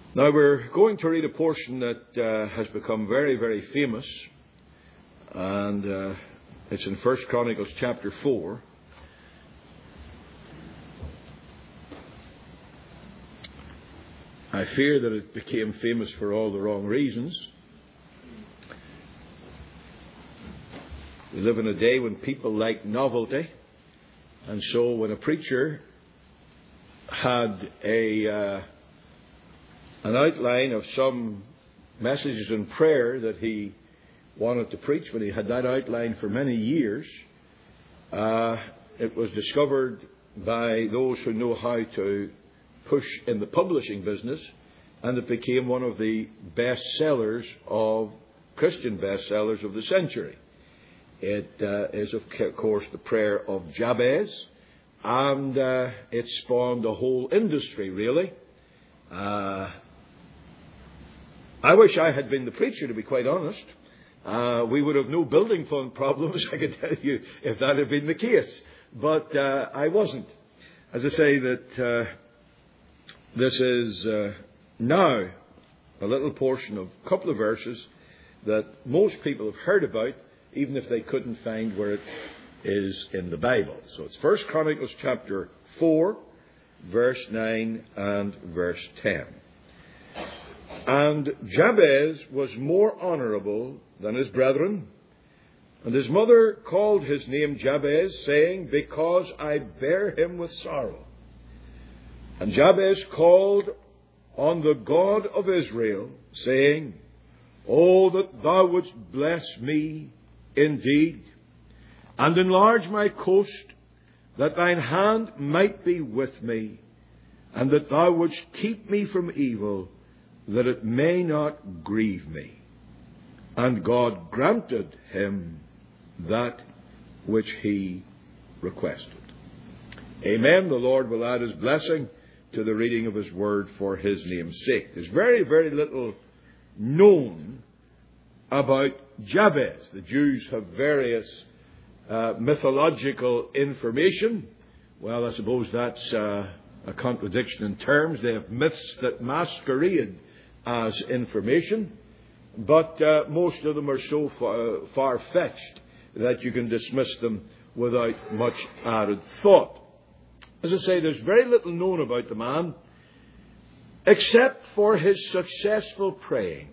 Now we're going to read a portion that has become very, very famous, and it's in 1 Chronicles chapter 4. I fear that it became famous for all the wrong reasons. We live in a day when people like novelty, and so when a preacher had an outline of some messages and prayer that he wanted to preach, when he had that outline for many years, it was discovered by those who know how to push in the publishing business, and it became one of the bestsellers of Christian bestsellers of the century. It is, of course, the prayer of Jabez, and it spawned a whole industry, really. I wish I had been the preacher, to be quite honest. We would have no building fund problems, I can tell you, if that had been the case. But I wasn't. As I say, that this is now a little portion of a couple of verses that most people have heard about, even if they couldn't find where it is in the Bible. So it's 1 Chronicles chapter 4, verse 9 and verse 10. And Jabez was more honourable than his brethren, and his mother called his name Jabez, saying, Because I bear him with sorrow. And Jabez called on the God of Israel, saying, Oh, that thou wouldst bless me indeed, and enlarge my coast, that thine hand might be with me, and that thou wouldst keep me from evil, that it may not grieve me. And God granted him that which he requested. Amen. The Lord will add his blessing to the reading of his word for his name's sake. There's very, very little known about Jabez. The Jews have various mythological information. Well, I suppose that's a contradiction in terms. They have myths that masquerade as information, but most of them are so far-fetched that you can dismiss them without much added thought. As I say, there's very little known about the man, except for his successful praying.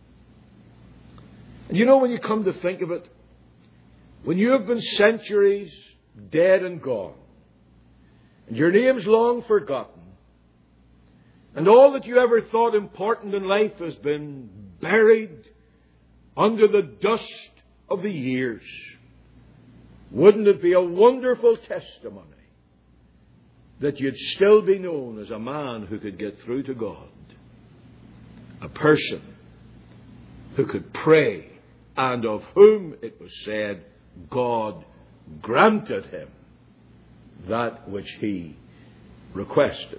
And you know, when you come to think of it, when you have been centuries dead and gone, and your name's long forgotten, and all that you ever thought important in life has been buried under the dust of the years, wouldn't it be a wonderful testimony that you'd still be known as a man who could get through to God? A person who could pray, and of whom it was said, God granted him that which he requested.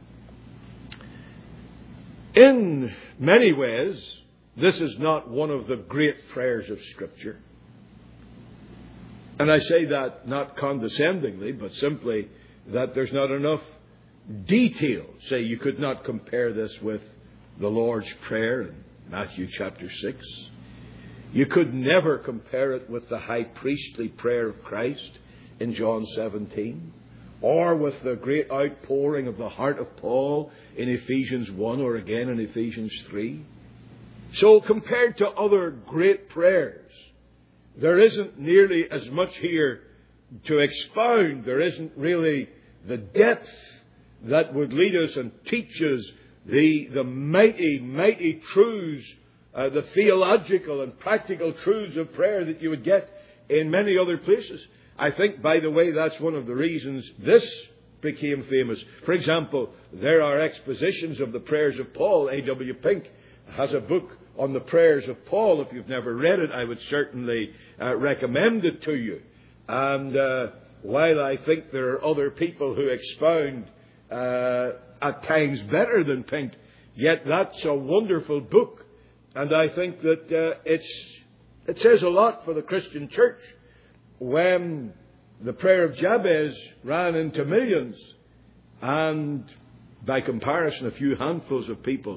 In many ways, this is not one of the great prayers of Scripture. And I say that not condescendingly, but simply that there's not enough detail. Say, you could not compare this with the Lord's Prayer in Matthew chapter 6. You could never compare it with the high priestly prayer of Christ in John 17. Or with the great outpouring of the heart of Paul in Ephesians 1 or again in Ephesians 3. So compared to other great prayers, there isn't nearly as much here to expound. There isn't really the depth that would lead us and teach us the mighty, mighty truths, the theological and practical truths of prayer that you would get in many other places. I think, by the way, that's one of the reasons this became famous. For example, there are expositions of the prayers of Paul. A.W. Pink has a book on the prayers of Paul. If you've never read it, I would certainly recommend it to you. And while I think there are other people who expound at times better than Pink, yet that's a wonderful book. And I think that it says a lot for the Christian church. When the prayer of Jabez ran into millions, and by comparison a few handfuls of people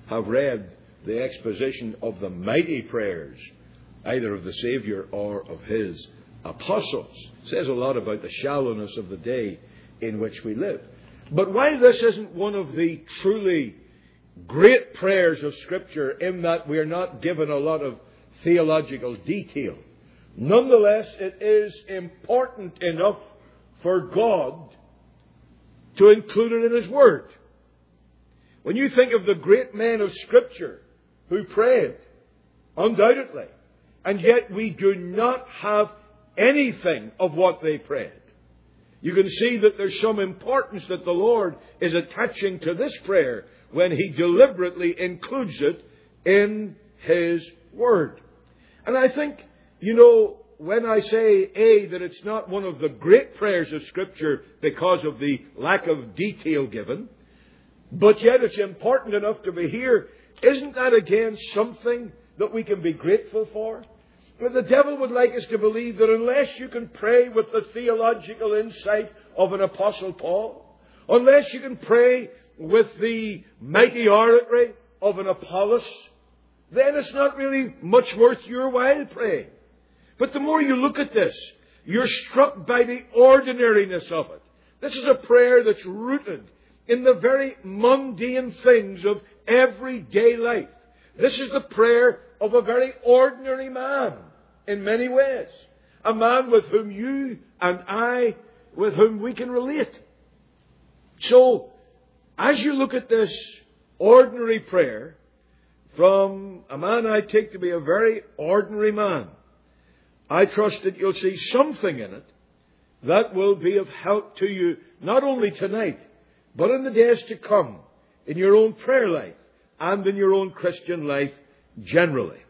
have read the exposition of the mighty prayers, either of the Saviour or of his apostles. It says a lot about the shallowness of the day in which we live. But while this isn't one of the truly great prayers of Scripture, in that we are not given a lot of theological detail, nonetheless it is important enough for God to include it in his Word. When you think of the great men of Scripture who prayed, undoubtedly, and yet we do not have anything of what they prayed, you can see that there's some importance that the Lord is attaching to this prayer when he deliberately includes it in his Word. And I think, when I say, that it's not one of the great prayers of Scripture because of the lack of detail given, but yet it's important enough to be here, isn't that again something that we can be grateful for? But the devil would like us to believe that unless you can pray with the theological insight of an Apostle Paul, unless you can pray with the mighty oratory of an Apollos, then it's not really much worth your while praying. But the more you look at this, you're struck by the ordinariness of it. This is a prayer that's rooted in the very mundane things of everyday life. This is the prayer of a very ordinary man in many ways. A man with whom you and I, with whom we can relate. So, as you look at this ordinary prayer from a man I take to be a very ordinary man, I trust that you'll see something in it that will be of help to you, not only tonight, but in the days to come, in your own prayer life and in your own Christian life generally.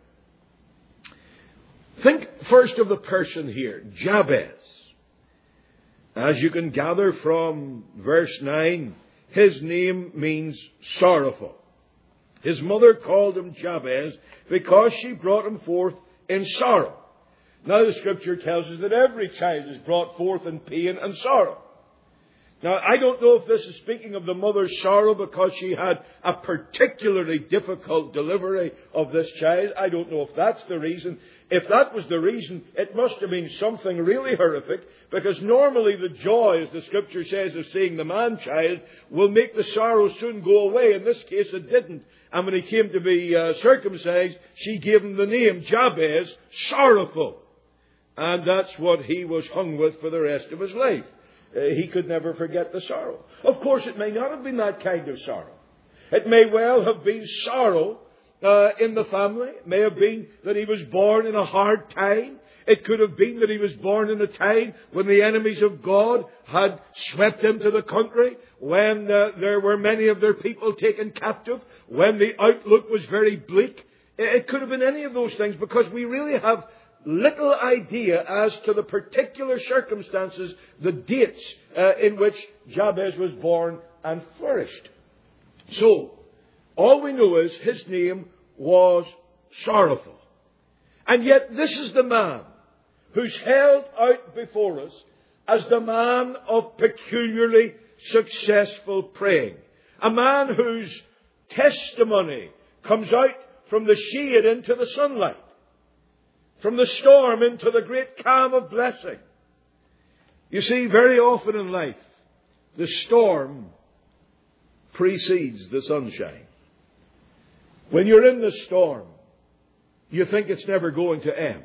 Think first of the person here, Jabez. As you can gather from verse 9, his name means sorrowful. His mother called him Jabez because she brought him forth in sorrow. Now the Scripture tells us that every child is brought forth in pain and sorrow. Now, I don't know if this is speaking of the mother's sorrow because she had a particularly difficult delivery of this child. I don't know if that's the reason. If that was the reason, it must have been something really horrific, because normally the joy, as the Scripture says, of seeing the man-child will make the sorrow soon go away. In this case, it didn't. And when he came to be circumcised, she gave him the name Jabez, sorrowful. And that's what he was hung with for the rest of his life. He could never forget the sorrow. Of course, it may not have been that kind of sorrow. It may well have been sorrow in the family. It may have been that he was born in a hard time. It could have been that he was born in a time when the enemies of God had swept into the country, when there were many of their people taken captive, when the outlook was very bleak. It could have been any of those things, because we really have little idea as to the particular circumstances, the dates in which Jabez was born and flourished. So, all we know is his name was sorrowful. And yet this is the man who's held out before us as the man of peculiarly successful praying. A man whose testimony comes out from the shade into the sunlight, from the storm into the great calm of blessing. You see, very often in life, the storm precedes the sunshine. When you're in the storm, you think it's never going to end.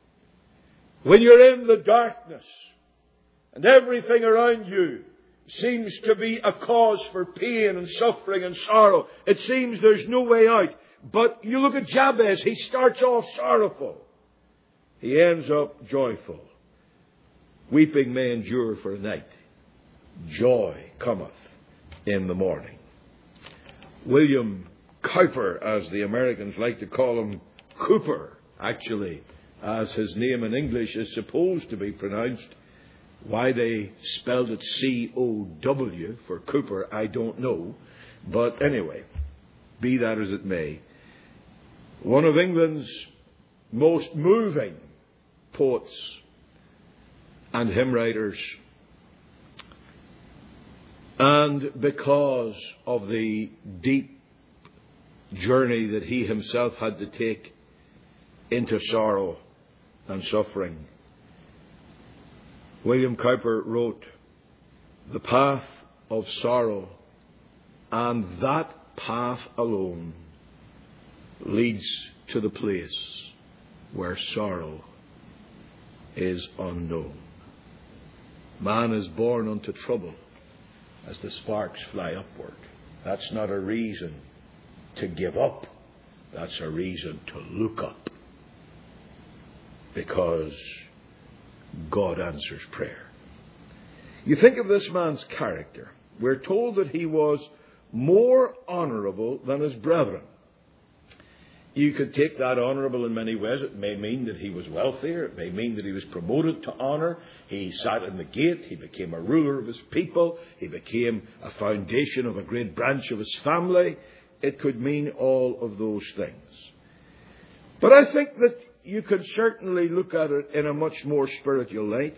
When you're in the darkness and everything around you seems to be a cause for pain and suffering and sorrow, it seems there's no way out. But you look at Jabez, he starts off sorrowful. He ends up joyful. Weeping may endure for a night. Joy cometh in the morning. William Cowper, as the Americans like to call him, Cooper, actually, as his name in English is supposed to be pronounced. Why they spelled it C-O-W for Cooper, I don't know. But anyway, be that as it may, one of England's most moving poets and hymn writers, and because of the deep journey that he himself had to take into sorrow and suffering. William Cowper wrote, "The path of sorrow, and that path alone, leads to the place where sorrow is unknown." Man is born unto trouble as the sparks fly upward. That's not a reason to give up. That's a reason to look up. Because God answers prayer. You think of this man's character. We're told that he was more honourable than his brethren. You could take that honourable in many ways. It may mean that he was wealthier. It may mean that he was promoted to honour. He sat in the gate. He became a ruler of his people. He became a foundation of a great branch of his family. It could mean all of those things. But I think that you could certainly look at it in a much more spiritual light.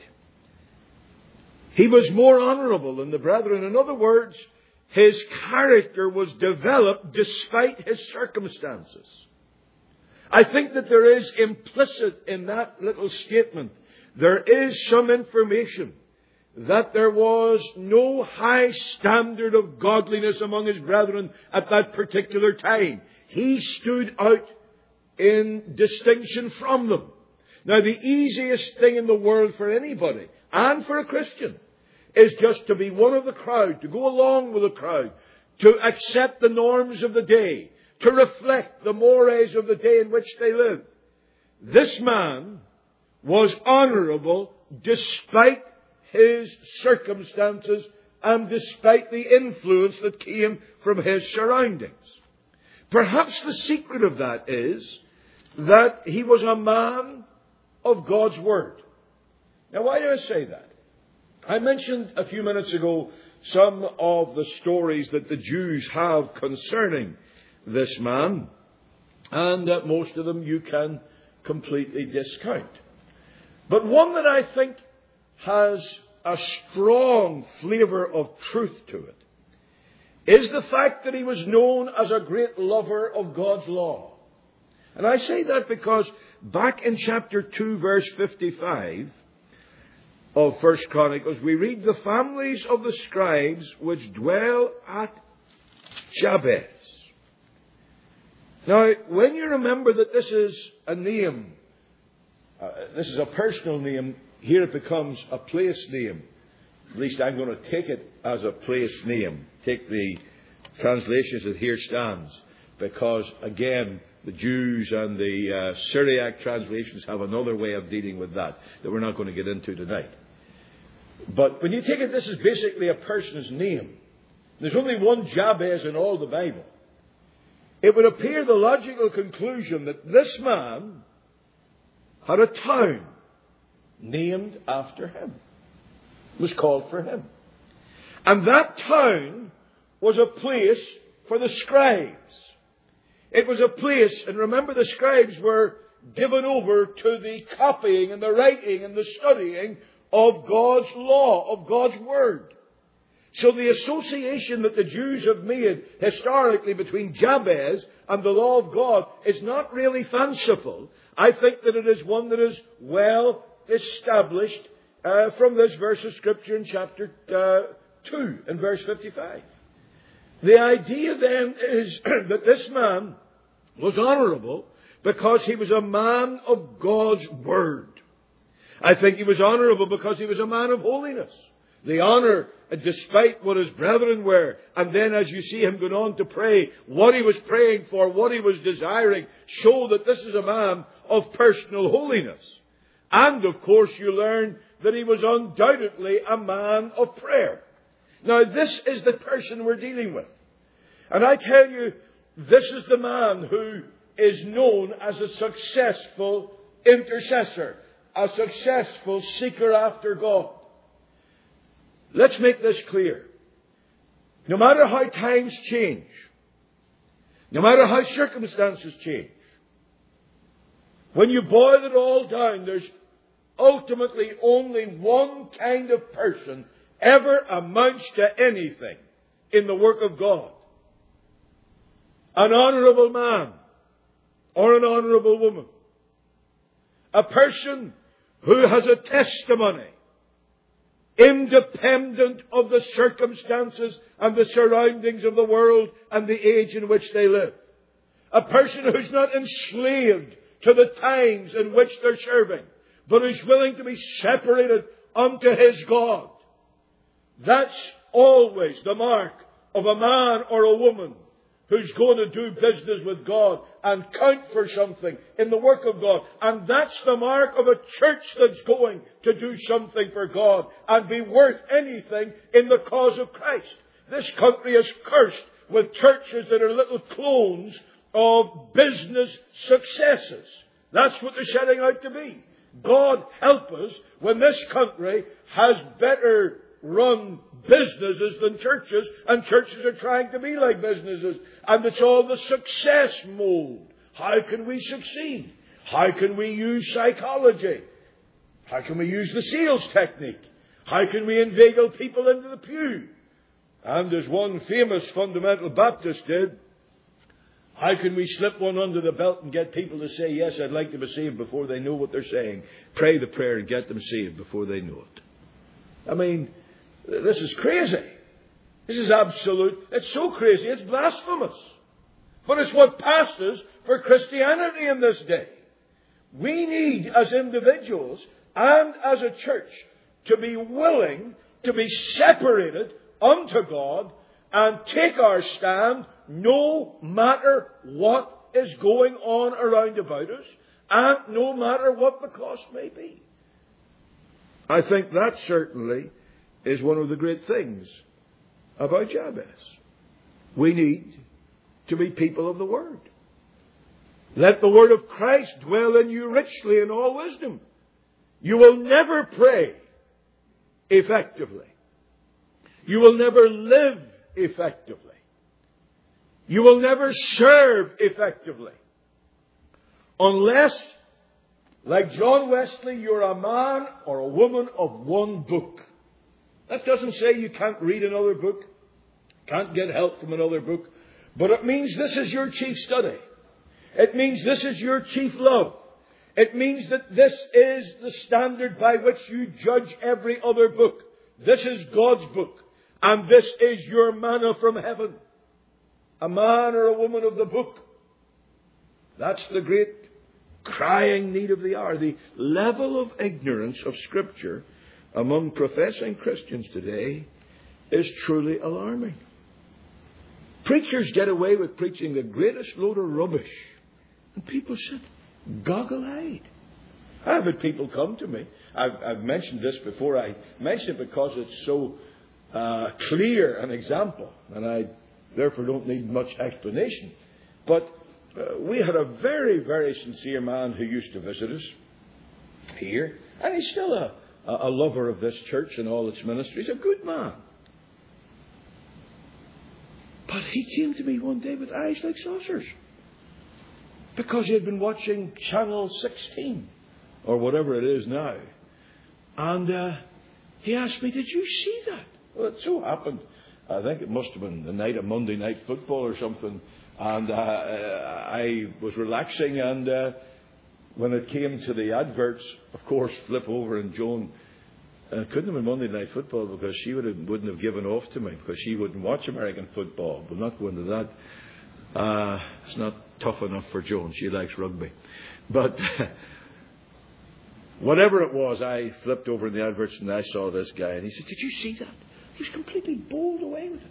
He was more honourable than the brethren. In other words, his character was developed despite his circumstances. I think that there is implicit in that little statement, there is some information that there was no high standard of godliness among his brethren at that particular time. He stood out in distinction from them. Now, the easiest thing in the world for anybody, and for a Christian, is just to be one of the crowd, to go along with the crowd, to accept the norms of the day, to reflect the mores of the day in which they live. This man was honourable despite his circumstances and despite the influence that came from his surroundings. Perhaps the secret of that is that he was a man of God's Word. Now, why do I say that? I mentioned a few minutes ago some of the stories that the Jews have concerning this man, and most of them you can completely discount. But one that I think has a strong flavour of truth to it is the fact that he was known as a great lover of God's law. And I say that because back in chapter 2, verse 55 of 1 Chronicles, we read, "The families of the scribes which dwell at Jabez." Now, when you remember that this is a name, this is a personal name, here it becomes a place name. At least I'm going to take it as a place name. Take the translations that here stands. Because, again, the Jews and the Syriac translations have another way of dealing with that we're not going to get into tonight. But when you take it, this is basically a person's name. There's only one Jabez in all the Bible. It would appear the logical conclusion that this man had a town named after him. It was called for him. And that town was a place for the scribes. It was a place, and remember the scribes were given over to the copying and the writing and the studying of God's law, of God's Word. So the association that the Jews have made historically between Jabez and the law of God is not really fanciful. I think that it is one that is well established from this verse of Scripture in chapter 2 and verse 55. The idea then is that this man was honourable because he was a man of God's Word. I think he was honourable because he was a man of holiness. The honour, despite what his brethren were. And then as you see him going on to pray, what he was praying for, what he was desiring, show that this is a man of personal holiness. And of course you learn that he was undoubtedly a man of prayer. Now this is the person we're dealing with. And I tell you, this is the man who is known as a successful intercessor, a successful seeker after God. Let's make this clear. No matter how times change, no matter how circumstances change, when you boil it all down, there's ultimately only one kind of person ever amounts to anything in the work of God. an honourable man or an honourable woman. A person who has a testimony independent of the circumstances and the surroundings of the world and the age in which they live. A person who's not enslaved to the times in which they're serving, but who's willing to be separated unto his God. That's always the mark of a man or a woman who's going to do business with God and count for something in the work of God. And that's the mark of a church that's going to do something for God and be worth anything in the cause of Christ. This country is cursed with churches that are little clones of business successes. That's what they're setting out to be. God help us when this country has better run businesses than churches, and churches are trying to be like businesses, and it's all the success mode. How can we succeed? How can we use psychology? How can we use the sales technique? How can we inveigle people into the pew? And as one famous fundamental Baptist did, how can we slip one under the belt and get people to say, yes, I'd like to be saved before they know what they're saying? Pray the prayer and get them saved before they know it. I mean, this is crazy. This is absolute. It's so crazy, it's blasphemous. But it's what passes for Christianity in this day. We need, as individuals and as a church, to be willing to be separated unto God and take our stand no matter what is going on around about us and no matter what the cost may be. I think that certainly is one of the great things about Jabez. We need to be people of the Word. Let the Word of Christ dwell in you richly in all wisdom. You will never pray effectively. You will never live effectively. You will never serve effectively unless, like John Wesley, you're a man or a woman of one book. That doesn't say you can't read another book, can't get help from another book, but it means this is your chief study. It means this is your chief love. It means that this is the standard by which you judge every other book. This is God's book. And this is your manna from heaven. A man or a woman of the book. That's the great crying need of the hour. The level of ignorance of Scripture among professing Christians today is truly alarming. Preachers get away with preaching the greatest load of rubbish. And people sit goggle-eyed. I've had people come to me. I've mentioned this before. I mention it because it's so clear an example. And I therefore don't need much explanation. But we had a very, very sincere man who used to visit us here. And he's still a lover of this church and all its ministries. A good man. But he came to me one day with eyes like saucers. Because he had been watching Channel 16. Or whatever it is now. And he asked me, did you see that? Well, it so happened. I think it must have been the night of Monday Night Football or something. And I was relaxing. And when it came to the adverts, of course, flip over and Joan... it couldn't have been Monday Night Football because she wouldn't have given off to me because she wouldn't watch American football. We'll not go into that. It's not tough enough for Joan. She likes rugby. But whatever it was, I flipped over in the adverts and I saw this guy. And he said, did you see that? He was completely bowled away with it.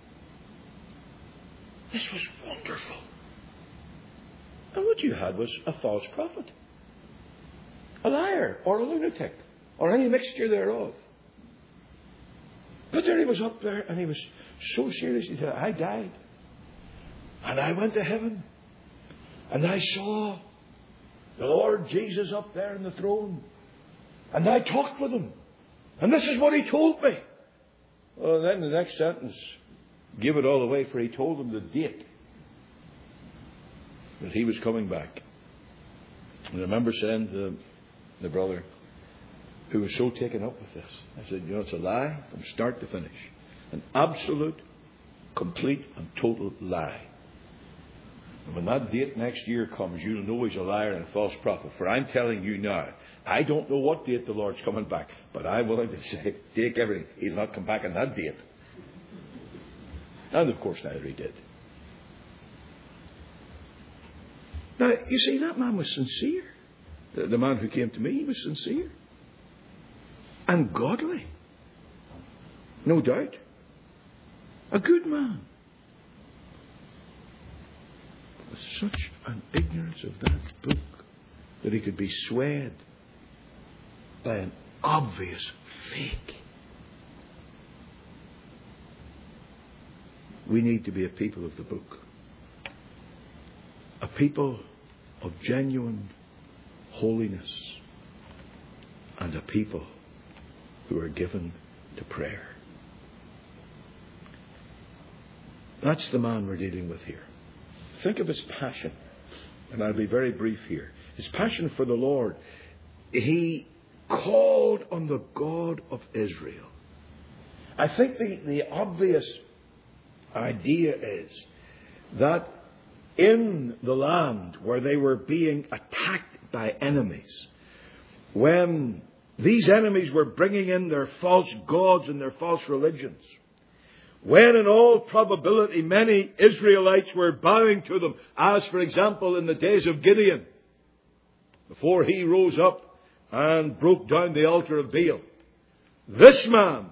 This was wonderful. And what you had was a false prophet. A liar or a lunatic. Or any mixture thereof. But there he was up there and he was so serious. He said, I died. And I went to heaven. And I saw the Lord Jesus up there on the throne. And I talked with him. And this is what he told me. Well, then the next sentence gave it all away, for he told him the date that he was coming back. And I remember saying to the brother who was so taken up with this, I said, you know, it's a lie from start to finish. An absolute, complete and total lie. that date next year comes, you'll know he's a liar and a false prophet. For I'm telling you now, I don't know what date the Lord's coming back, but I'm willing to say, take everything. He'll not come back on that date. And of course, neither he did. Now, you see, that man was sincere. The man who came to me, he was sincere. And godly. No doubt. A good man. With such an ignorance of that book that he could be swayed by an obvious fake. We need to be a people of the book. A people of genuine holiness. And a people who are given to prayer. That's the man we're dealing with here. Think of his passion. And I'll be very brief here. His passion for the Lord. He called on the God of Israel. I think the obvious idea is that in the land where they were being attacked by enemies, when these enemies were bringing in their false gods and their false religions, when in all probability many Israelites were bowing to them, as for example in the days of Gideon, before he rose up and broke down the altar of Baal, this man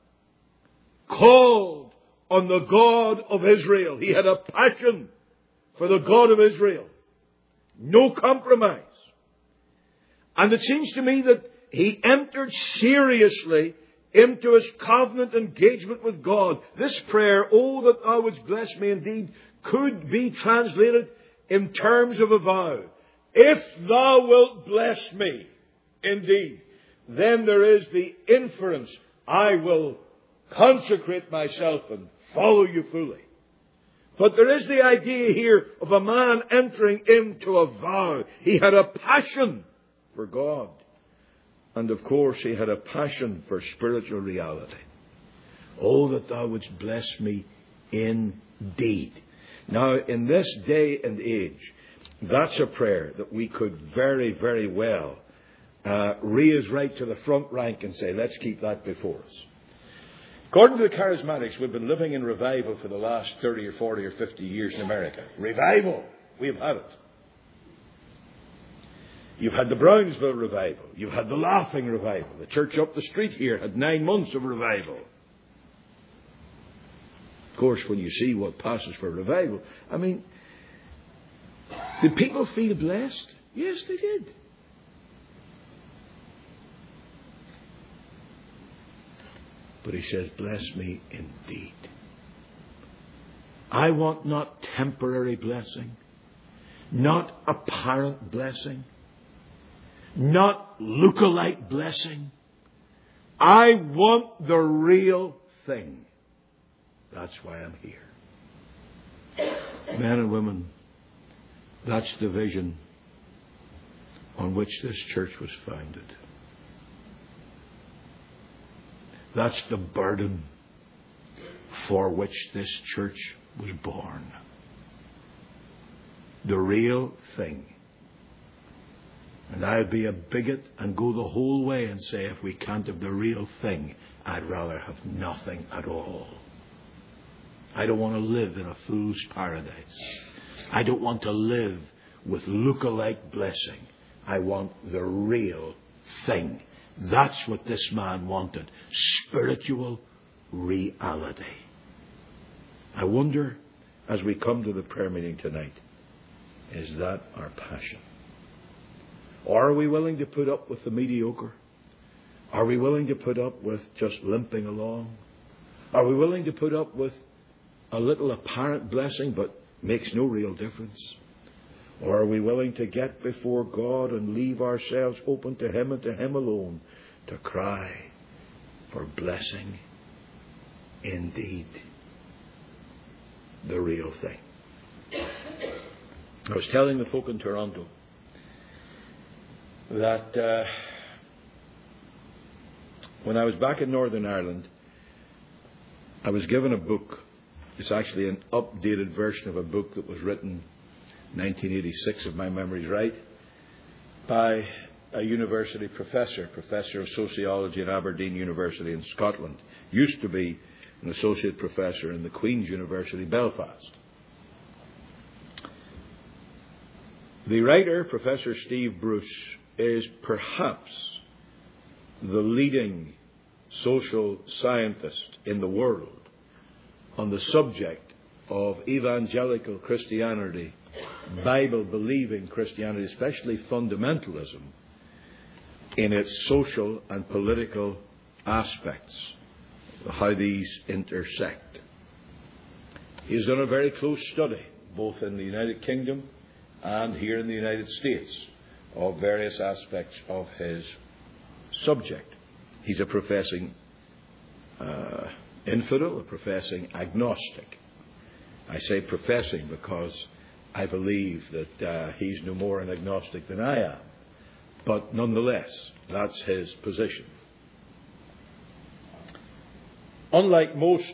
called on the God of Israel. He had a passion for the God of Israel. No compromise. And it seems to me that he entered seriously into his covenant engagement with God. This prayer, "Oh, that thou wouldst bless me indeed," could be translated in terms of a vow. If thou wilt bless me indeed, then there is the inference, I will consecrate myself and follow you fully. But there is the idea here of a man entering into a vow. He had a passion for God. And of course, he had a passion for spiritual reality. Oh, that thou wouldst bless me indeed. Now, in this day and age, that's a prayer that we could very, very well raise right to the front rank and say, let's keep that before us. According to the charismatics, we've been living in revival for the last 30 or 40 or 50 years in America. Revival. We've had it. You've had the Brownsville revival. You've had the Laughing revival. The church up the street here had 9 months of revival. Of course, when you see what passes for revival, I mean, did people feel blessed? Yes, they did. But he says, bless me indeed. I want not temporary blessing, not apparent blessing, not look-alike blessing. I want the real thing. That's why I'm here. Men and women, that's the vision on which this church was founded. That's the burden for which this church was born. The real thing. And I'd be a bigot and go the whole way and say, if we can't have the real thing, I'd rather have nothing at all. I don't want to live in a fool's paradise. I don't want to live with look-alike blessing. I want the real thing. That's what this man wanted. Spiritual reality. I wonder, as we come to the prayer meeting tonight, is that our passion? Or are we willing to put up with the mediocre? Are we willing to put up with just limping along? Are we willing to put up with a little apparent blessing but makes no real difference? Or are we willing to get before God and leave ourselves open to Him and to Him alone to cry for blessing indeed? The real thing. I was telling the folk in Toronto that when I was back in Northern Ireland, I was given a book. It's actually an updated version of a book that was written 1986, if my memory is right, by a university professor of sociology at Aberdeen University in Scotland. Used to be an associate professor in the Queen's University, Belfast. The writer, Professor Steve Bruce, is perhaps the leading social scientist in the world on the subject of evangelical Christianity, Bible-believing Christianity, especially fundamentalism, in its social and political aspects, how these intersect. He has done a very close study, both in the United Kingdom and here in the United States, of various aspects of his subject. He's a professing infidel, a professing agnostic. I say professing because I believe that he's no more an agnostic than I am. But nonetheless, that's his position. Unlike most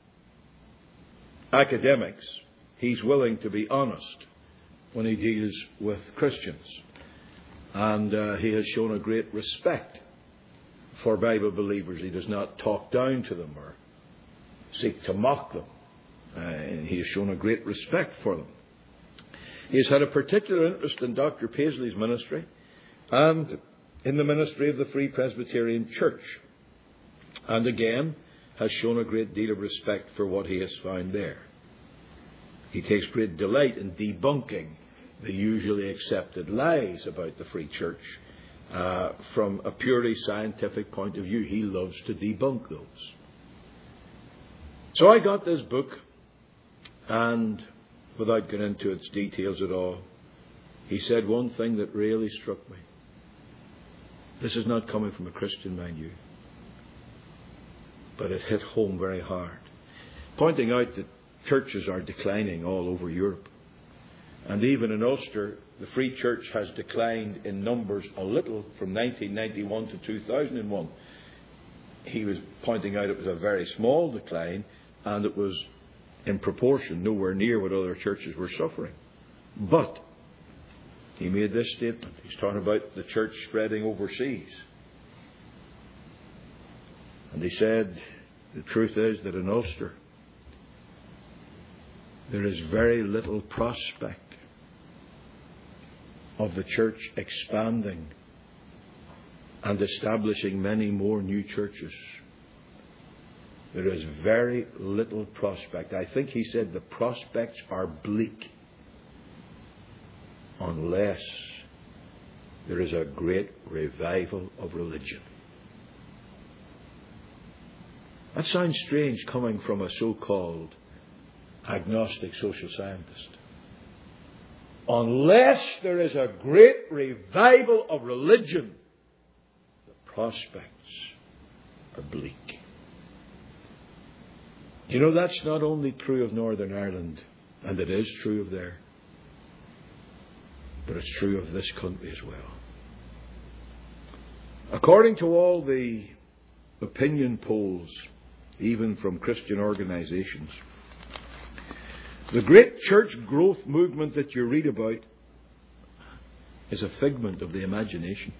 academics, he's willing to be honest when he deals with Christians. And he has shown a great respect for Bible believers. He does not talk down to them or seek to mock them. He has shown a great respect for them. He has had a particular interest in Dr. Paisley's ministry and in the ministry of the Free Presbyterian Church. And again, has shown a great deal of respect for what he has found there. He takes great delight in debunking the usually accepted lies about the Free Church. From a purely scientific point of view, he loves to debunk those. So I got this book, and without going into its details at all, he said one thing that really struck me. This is not coming from a Christian, mind you, but it hit home very hard, pointing out that churches are declining all over Europe. And even in Ulster, the Free Church has declined in numbers a little from 1991 to 2001. He was pointing out it was a very small decline, and it was in proportion nowhere near what other churches were suffering. But he made this statement. He's talking about the church spreading overseas. And he said, the truth is that in Ulster, there is very little prospect of the church expanding and establishing many more new churches. There is very little prospect. I think he said the prospects are bleak unless there is a great revival of religion. That sounds strange coming from a so-called agnostic social scientist. Unless there is a great revival of religion, the prospects are bleak. You know, that's not only true of Northern Ireland, and it is true of there, but it's true of this country as well. According to all the opinion polls, even from Christian organizations, the great church growth movement that you read about is a figment of the imagination.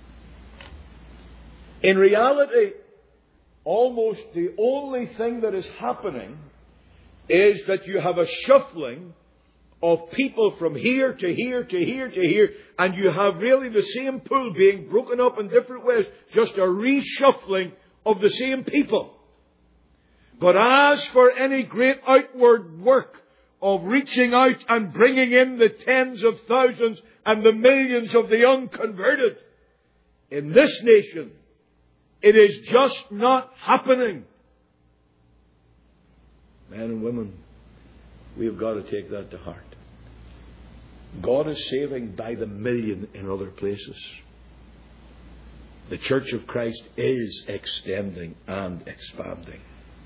In reality, almost the only thing that is happening is that you have a shuffling of people from here to here to here to here, and you have really the same pool being broken up in different ways, just a reshuffling of the same people. But as for any great outward work of reaching out and bringing in the tens of thousands and the millions of the unconverted, in this nation, it is just not happening. Men and women, we have got to take that to heart. God is saving by the million in other places. The Church of Christ is extending and expanding.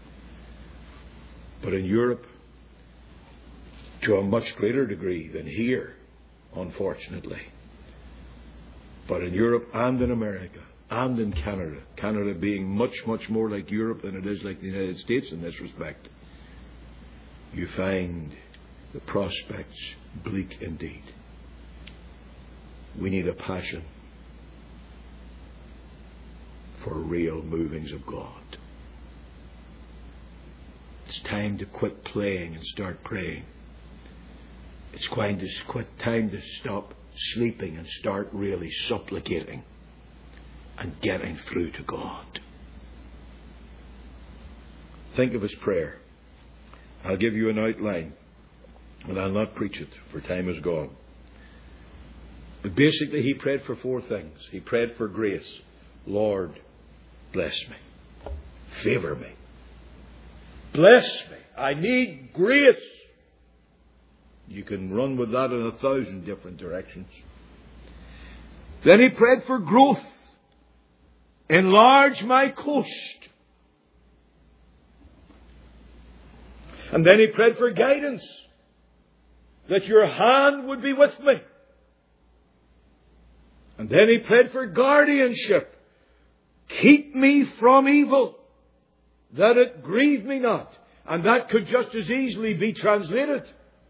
But in Europe, to a much greater degree than here, unfortunately. But in Europe and in America and in Canada, Canada being much, much more like Europe than it is like the United States in this respect, you find the prospects bleak indeed. We need a passion for real movings of God. It's time to quit playing and start praying. It's time to stop sleeping and start really supplicating and getting through to God. Think of his prayer. I'll give you an outline, and I'll not preach it, for time is gone. But basically he prayed for four things. He prayed for grace. Lord, bless me. Favour me. Bless me. I need grace. You can run with that in 1,000 different directions. Then he prayed for growth. Enlarge my coast. And then he prayed for guidance. That your hand would be with me. And then he prayed for guardianship. Keep me from evil, that it grieve me not. And that could just as easily be translated.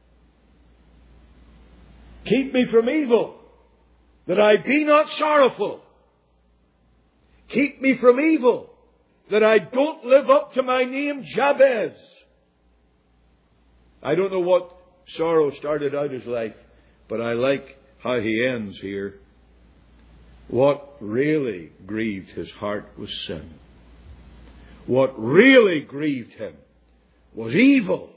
Keep me from evil, that I be not sorrowful. Keep me from evil, that I don't live up to my name Jabez. I don't know what sorrow started out his life, but I like how he ends here. What really grieved his heart was sin. What really grieved him was evil.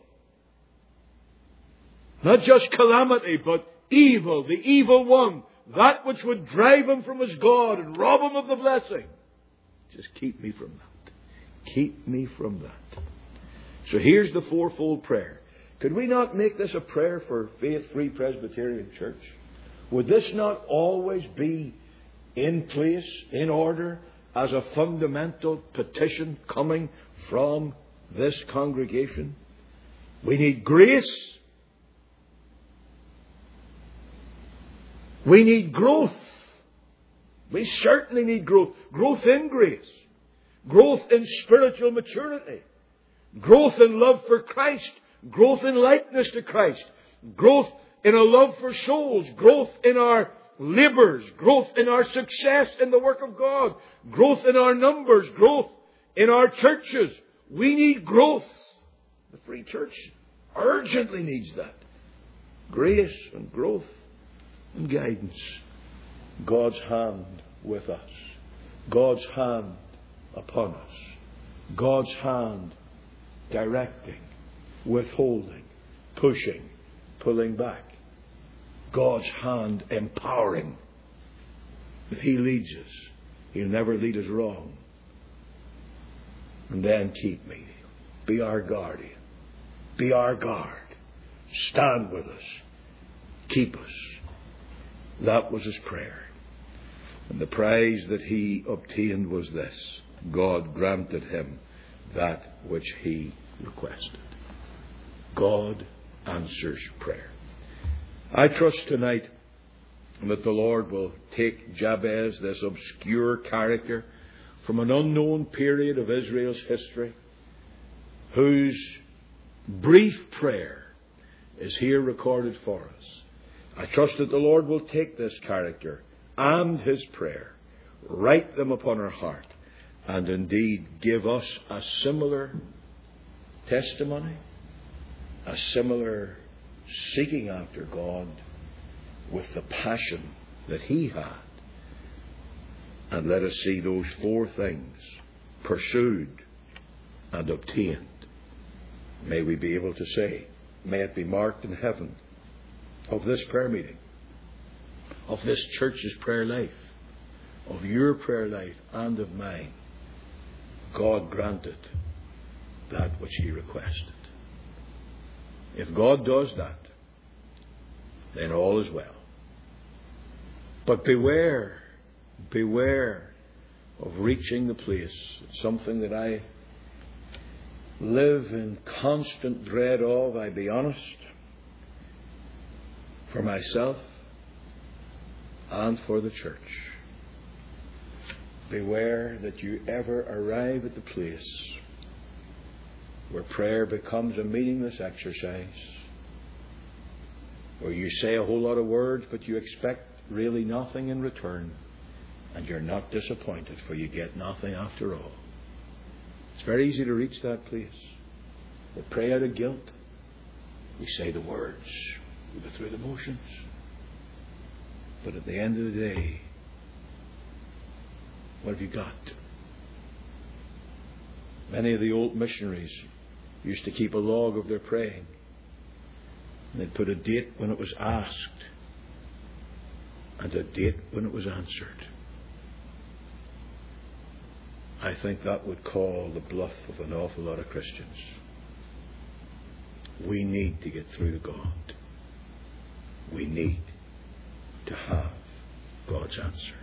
Not just calamity, but evil, the evil one. That which would drive him from his God and rob him of the blessing. Just keep me from that. Keep me from that. So here's the fourfold prayer. Could we not make this a prayer for Faith Free Presbyterian Church? Would this not always be in place, in order, as a fundamental petition coming from this congregation? We need grace. We need growth. We certainly need growth. Growth in grace. Growth in spiritual maturity. Growth in love for Christ. Growth in likeness to Christ. Growth in a love for souls. Growth in our labours. Growth in our success in the work of God. Growth in our numbers. Growth in our churches. We need growth. The Free Church urgently needs that. Grace and growth and guidance. God's hand with us. God's hand upon us. God's hand directing, withholding, pushing, pulling back. God's hand empowering. If He leads us, He'll never lead us wrong. And then keep me. Be our guardian. Be our guard. Stand with us. Keep us. That was his prayer. And the prize that he obtained was this. God granted him that which he requested. God answers prayer. I trust tonight that the Lord will take Jabez, this obscure character, from an unknown period of Israel's history, whose brief prayer is here recorded for us. I trust that the Lord will take this character and his prayer, write them upon our heart, and indeed give us a similar testimony, a similar seeking after God with the passion that he had. And let us see those four things pursued and obtained. May we be able to say, may it be marked in heaven, of this prayer meeting, of this church's prayer life, of your prayer life and of mine, God granted that which he requested. If God does that, then all is well. But beware of reaching the place. It's something that I live in constant dread of, I be honest, for myself and for the church. Beware that you ever arrive at the place where prayer becomes a meaningless exercise, where you say a whole lot of words, but you expect really nothing in return, and you're not disappointed, for you get nothing after all. It's very easy to reach that place. We pray out of guilt. We say the words. We go through the motions. But at the end of the day, what have you got? Many of the old missionaries used to keep a log of their praying. And they'd put a date when it was asked and a date when it was answered. I think that would call the bluff of an awful lot of Christians. We need to get through to God. We need to have God's answer.